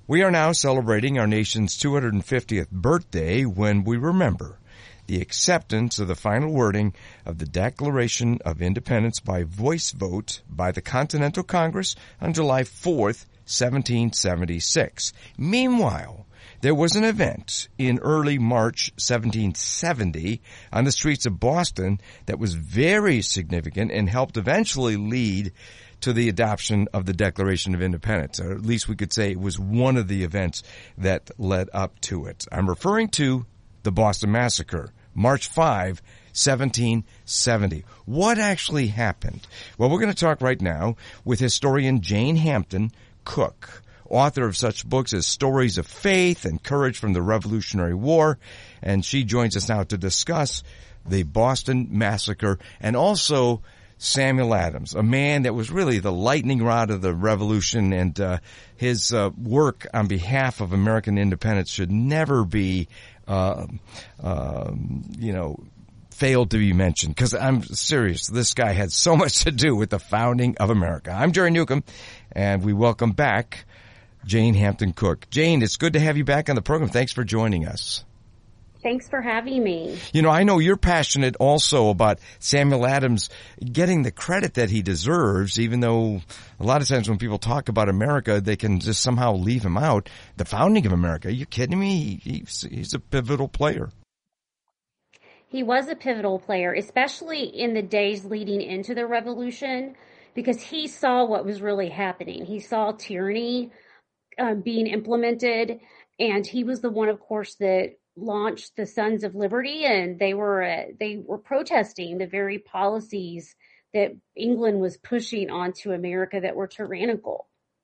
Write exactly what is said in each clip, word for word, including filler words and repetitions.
We are now celebrating our nation's two hundred fiftieth birthday when we remember the acceptance of the final wording of the Declaration of Independence by voice vote by the Continental Congress on July fourth, seventeen seventy-six. Meanwhile, there was an event in early March seventeen seventy on the streets of Boston that was very significant and helped eventually lead to the adoption of the Declaration of Independence, or at least we could say it was one of the events that led up to it. I'm referring to the Boston Massacre, March fifth, seventeen seventy. What actually happened? Well, we're going to talk right now with historian Jane Hampton Cook, author of such books as Stories of Faith and Courage from the Revolutionary War, and she joins us now to discuss the Boston Massacre and also Samuel Adams, a man that was really the lightning rod of the revolution, and uh, his uh, work on behalf of American independence should never be, uh, uh, you know, failed to be mentioned, because I'm serious. This guy had so much to do with the founding of America. I'm Jerry Newcomb, and we welcome back Jane Hampton Cook. Jane, it's good to have you back on the program. Thanks for joining us. Thanks for having me. You know, I know you're passionate also about Samuel Adams getting the credit that he deserves, even though a lot of times when people talk about America, they can just somehow leave him out. The founding of America, are you kidding me? He's, he's a pivotal player. He was a pivotal player, especially in the days leading into the revolution, because he saw what was really happening. He saw tyranny uh, being implemented, and he was the one, of course, that launched the Sons of Liberty, and they were uh, they were protesting the very policies that England was pushing onto America that were tyrannical.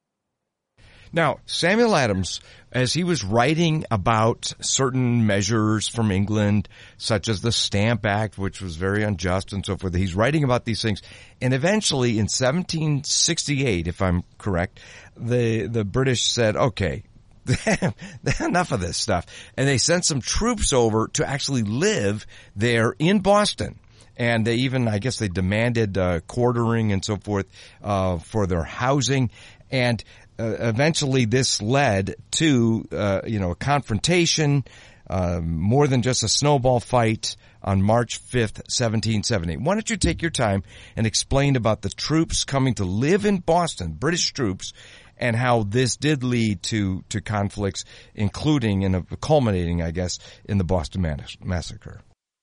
Now, Samuel Adams, as he was writing about certain measures from England, such as the Stamp Act, which was very unjust and so forth, he's writing about these things. And eventually in seventeen sixty-eight, if I'm correct, the, the British said, okay, enough of this stuff. And they sent some troops over to actually live there in Boston. And they even, I guess they demanded uh, quartering and so forth uh, for their housing. And uh, eventually this led to, uh, you know, a confrontation, uh, more than just a snowball fight on March fifth, seventeen seventy. Why don't you take your time and explain about the troops coming to live in Boston, British troops, and how this did lead to, to conflicts, including and culminating, I guess, in the Boston Massacre.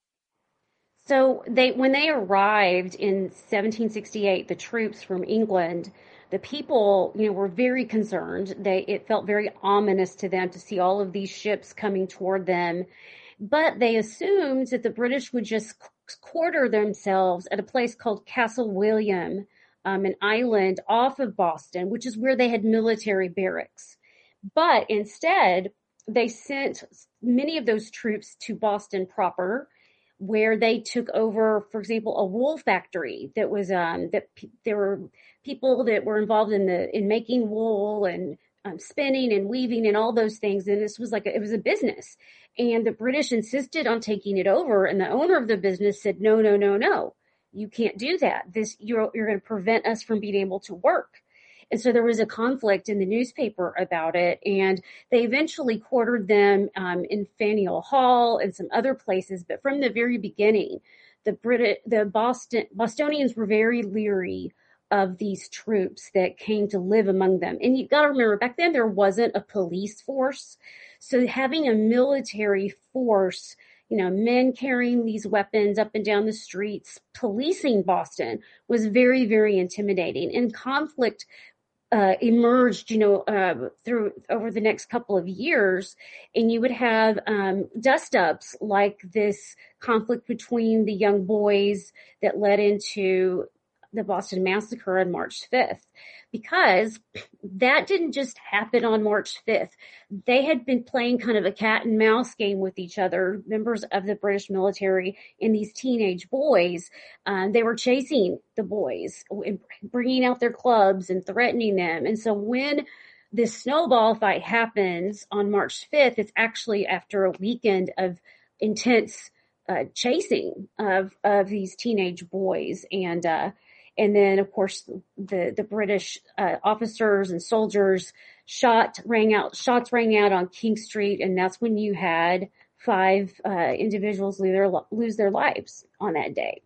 So they, when they arrived in seventeen sixty-eight, the troops from England, the people, you know, were very concerned. They, it felt very ominous to them to see all of these ships coming toward them. But they assumed that the British would just quarter themselves at a place called Castle William, Um, an island off of Boston, which is where they had military barracks. But instead, they sent many of those troops to Boston proper, where they took over, for example, a wool factory that was, um, that p- there were people that were involved in the, in making wool and um, spinning and weaving and all those things. And this was like, a, it was a business. And the British insisted on taking it over. And the owner of the business said, no, no, no, no. You can't do that. This, you're, you're going to prevent us from being able to work. And so there was a conflict in the newspaper about it. And they eventually quartered them, um, in Faneuil Hall and some other places. But from the very beginning, the Brit, the Boston, Bostonians were very leery of these troops that came to live among them. And you've got to remember, back then there wasn't a police force. So having a military force, you know, men carrying these weapons up and down the streets, policing Boston was very, very intimidating. And conflict uh, emerged, you know, uh, through over the next couple of years. And you would have um, dust-ups like this conflict between the young boys that led into the Boston Massacre on March fifth, because that didn't just happen on March fifth. They had been playing kind of a cat and mouse game with each other, members of the British military and these teenage boys. Um, they were chasing the boys, bringing out their clubs and threatening them. And so when this snowball fight happens on March fifth, it's actually after a weekend of intense uh, chasing of, of these teenage boys. And, uh, And then, of course, the, the British uh, officers and soldiers shot rang out, shots rang out on King Street, and that's when you had five uh, individuals lose their, lose their lives on that day.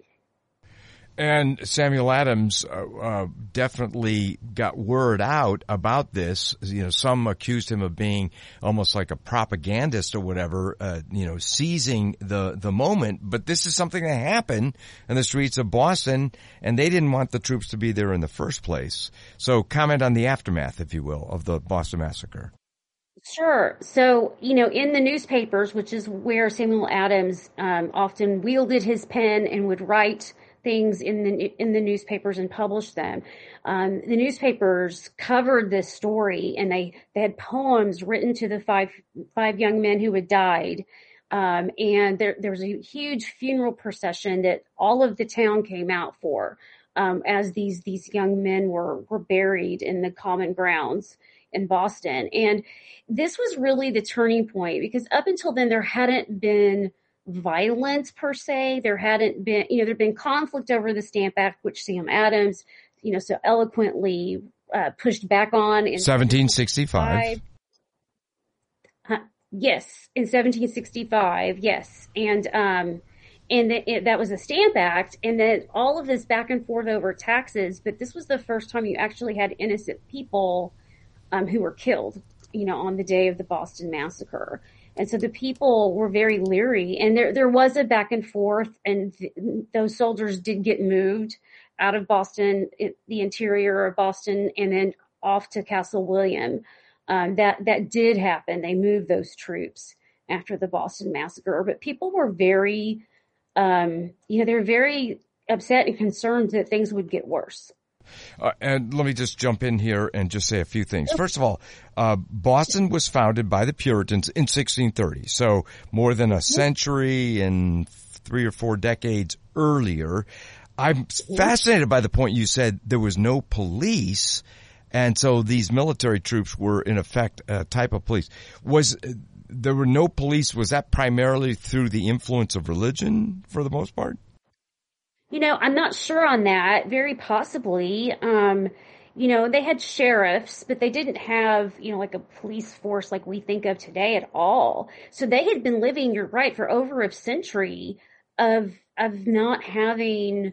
And Samuel Adams uh, uh, definitely got word out about this. You know, some accused him of being almost like a propagandist or whatever, uh, you know, seizing the, the moment. But this is something that happened in the streets of Boston, and they didn't want the troops to be there in the first place. So comment on the aftermath, if you will, of the Boston Massacre. Sure. So, you know, in the newspapers, which is where Samuel Adams um, often wielded his pen and would write things in the in the newspapers and publish them. Um, the newspapers covered this story, and they, they had poems written to the five five young men who had died. Um, and there there was a huge funeral procession that all of the town came out for, um, as these these young men were were buried in the common grounds in Boston. And this was really the turning point, because up until then there hadn't been violence per se. There hadn't been, you know, there'd been conflict over the Stamp Act, which Sam Adams, you know, so eloquently uh, pushed back on in seventeen sixty-five. Uh, yes, in seventeen sixty-five, yes, and um, and the, it, that was a Stamp Act, and then all of this back and forth over taxes. But this was the first time you actually had innocent people um, who were killed, you know, on the day of the Boston Massacre. And so the people were very leery, and there there was a back and forth, and th- those soldiers did get moved out of Boston, it, the interior of Boston, and then off to Castle William. Um, that that did happen. They moved those troops after the Boston Massacre, but people were very, um, you know, they were very upset and concerned that things would get worse. Uh, and let me just jump in here and just say a few things. First of all, uh, Boston was founded by the Puritans in sixteen thirty. So more than a century and three or four decades earlier. I'm fascinated by the point you said there was no police. And so these military troops were in effect a type of police. Was there were no police? Was that primarily through the influence of religion for the most part? You know, I'm not sure on that. Very possibly. Um, you know, they had sheriffs, but they didn't have, you know, like a police force like we think of today at all. So they had been living, you're right, for over a century of, of not having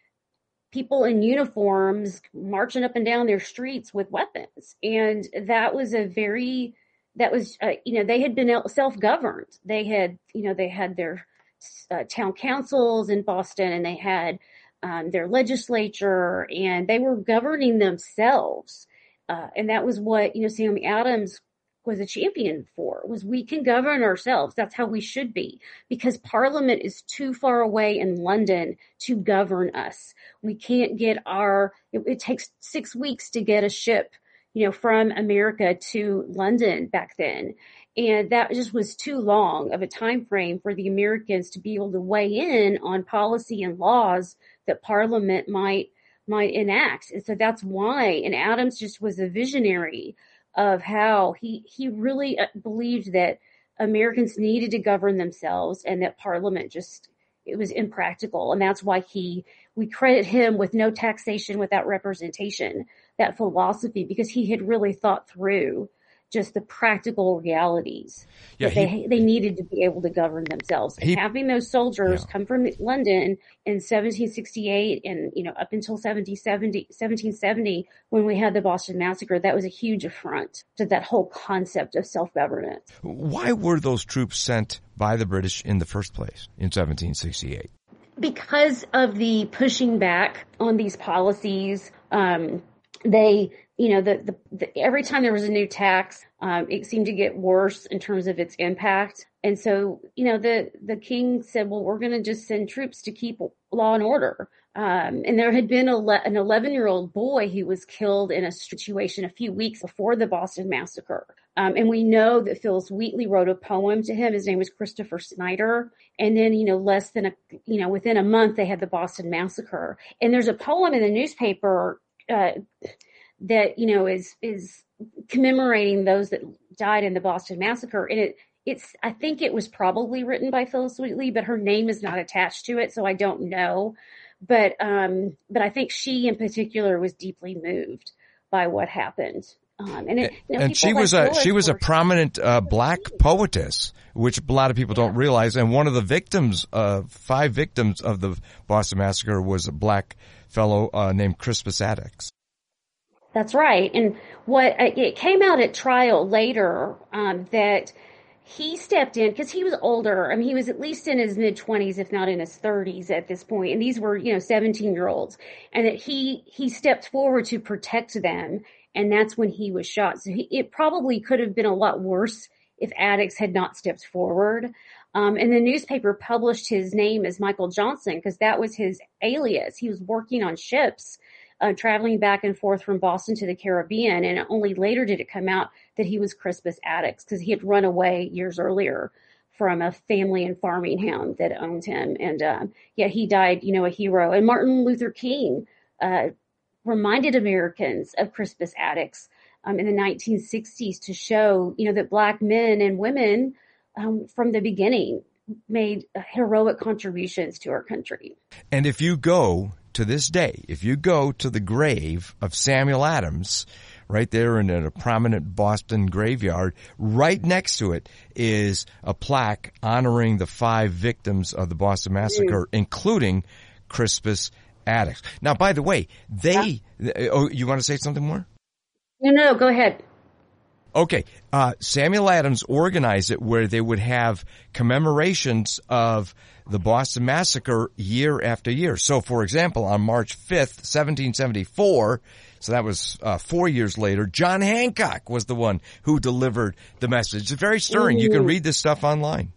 people in uniforms marching up and down their streets with weapons. And that was a very, that was, uh, you know, they had been self-governed. They had, you know, they had their Uh, town councils in Boston, and they had um, their legislature, and they were governing themselves. Uh, and that was what, you know, Sam Adams was a champion for, was we can govern ourselves. That's how we should be, because Parliament is too far away in London to govern us. We can't get our, it, it takes six weeks to get a ship, you know, from America to London back then. And that just was too long of a time frame for the Americans to be able to weigh in on policy and laws that Parliament might might enact. And so that's why, and Adams just was a visionary of how he he really believed that Americans needed to govern themselves, and that Parliament just, it was impractical. And that's why he, we credit him with no taxation without representation, that philosophy, because he had really thought through just the practical realities. Yeah, that they he, they needed to be able to govern themselves. And he, having those soldiers yeah. come from London in seventeen sixty-eight and, you know, up until seventeen seventy, when we had the Boston Massacre, that was a huge affront to that whole concept of self-governance. Why were those troops sent by the British in the first place in seventeen sixty-eight? Because of the pushing back on these policies, um, they, you know, the, the, the every time there was a new tax, um, it seemed to get worse in terms of its impact. And so, you know, the, the king said, well, we're going to just send troops to keep law and order. Um, and there had been a, an eleven year old boy who was killed in a situation a few weeks before the Boston Massacre. Um, and we know that Phyllis Wheatley wrote a poem to him. His name was Christopher Snyder. And then, you know, less than a, you know, within a month, they had the Boston Massacre. And there's a poem in the newspaper, uh, that, you know, is, is commemorating those that died in the Boston Massacre. And it, it's, I think it was probably written by Phyllis Wheatley, but her name is not attached to it. So I don't know. But, um, but I think she in particular was deeply moved by what happened, Um, and it, you know, and she was like a she was a were, prominent uh, black poetess, which a lot of people yeah. don't realize. And one of the victims, uh, five victims of the Boston Massacre, was a black fellow uh, named Crispus Attucks. That's right. And what it came out at trial later um, that he stepped in because he was older. I mean, he was at least in his mid twenties, if not in his thirties at this point. And these were, you know, seventeen year olds, and that he he stepped forward to protect them. And that's when he was shot. So he, it probably could have been a lot worse if Attucks had not stepped forward. Um, and the newspaper published his name as Michael Johnson because that was his alias. He was working on ships, uh, traveling back and forth from Boston to the Caribbean. And only later did it come out that he was Crispus Attucks because he had run away years earlier from a family in Farmingham that owned him. And, um, yeah, he died, you know, a hero. And Martin Luther King, uh, reminded Americans of Crispus Attucks um, in the nineteen sixties to show, you know, that black men and women um, from the beginning made heroic contributions to our country. And if you go to this day, if you go to the grave of Samuel Adams, right there in a prominent Boston graveyard, right next to it is a plaque honoring the five victims of the Boston Massacre, mm. including Crispus Attucks. Now, by the way, they, yeah. oh, you want to say something more? No, no, go ahead. Okay. Uh, Samuel Adams organized it where they would have commemorations of the Boston Massacre year after year. So, for example, on March fifth, seventeen seventy-four, so that was uh, four years later, John Hancock was the one who delivered the message. It's very stirring. Ooh. You can read this stuff online.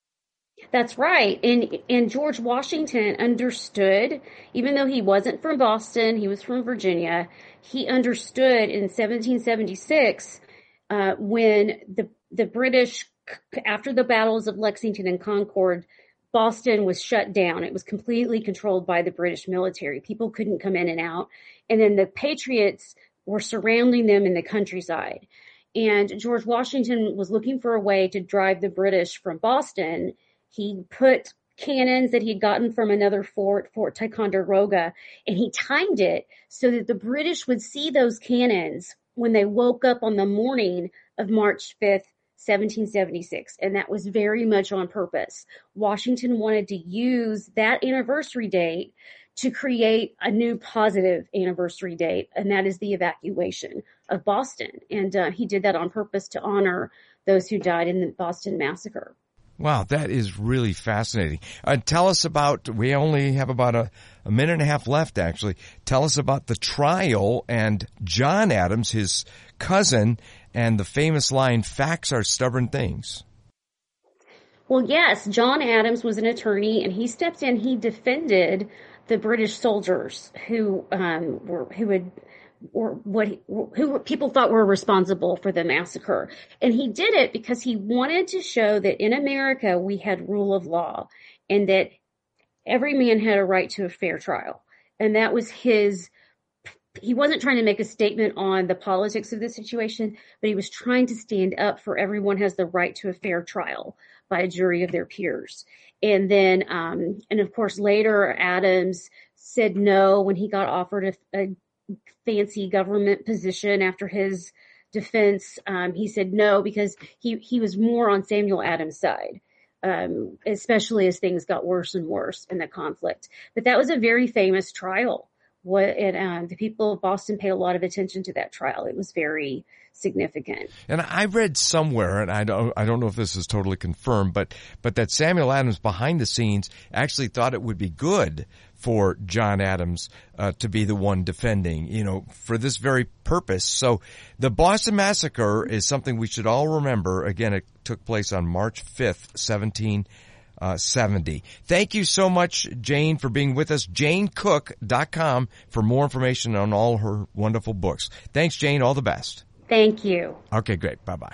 That's right. And and George Washington understood, even though he wasn't from Boston, he was from Virginia, he understood in seventeen seventy-six uh, when the the British, after the battles of Lexington and Concord, Boston was shut down. It was completely controlled by the British military. People couldn't come in and out. And then the Patriots were surrounding them in the countryside. And George Washington was looking for a way to drive the British from Boston. He put cannons that he'd gotten from another fort, Fort Ticonderoga, and he timed it so that the British would see those cannons when they woke up on the morning of March fifth, seventeen seventy-six. And that was very much on purpose. Washington wanted to use that anniversary date to create a new positive anniversary date, and that is the evacuation of Boston. And uh, he did that on purpose to honor those who died in the Boston Massacre. Wow, that is really fascinating. Uh, tell us about, we only have about a, a minute and a half left, actually. Tell us about the trial and John Adams, his cousin, and the famous line, "Facts are stubborn things." Well, yes, John Adams was an attorney, and he stepped in, he defended the British soldiers who um, were who had or what who people thought were responsible for the massacre. And he did it because he wanted to show that in America we had rule of law and that every man had a right to a fair trial. And that was his, he wasn't trying to make a statement on the politics of the situation, but he was trying to stand up for everyone has the right to a fair trial by a jury of their peers. And then, um, and of course later Adams said no when he got offered a, a fancy government position after his defense. Um, he said no because he, he was more on Samuel Adams' side, um, especially as things got worse and worse in the conflict. But that was a very famous trial. What and um, the people of Boston paid a lot of attention to that trial. It was very significant. And I read somewhere, and I don't, I don't know if this is totally confirmed, but but that Samuel Adams behind the scenes actually thought it would be good for John Adams uh, to be the one defending, you know, for this very purpose. So the Boston Massacre is something we should all remember. Again, it took place on March fifth, seventeen seventy. Thank you so much, Jane, for being with us. Jane Cook dot com for more information on all her wonderful books. Thanks, Jane. All the best. Thank you. Okay, great. Bye-bye.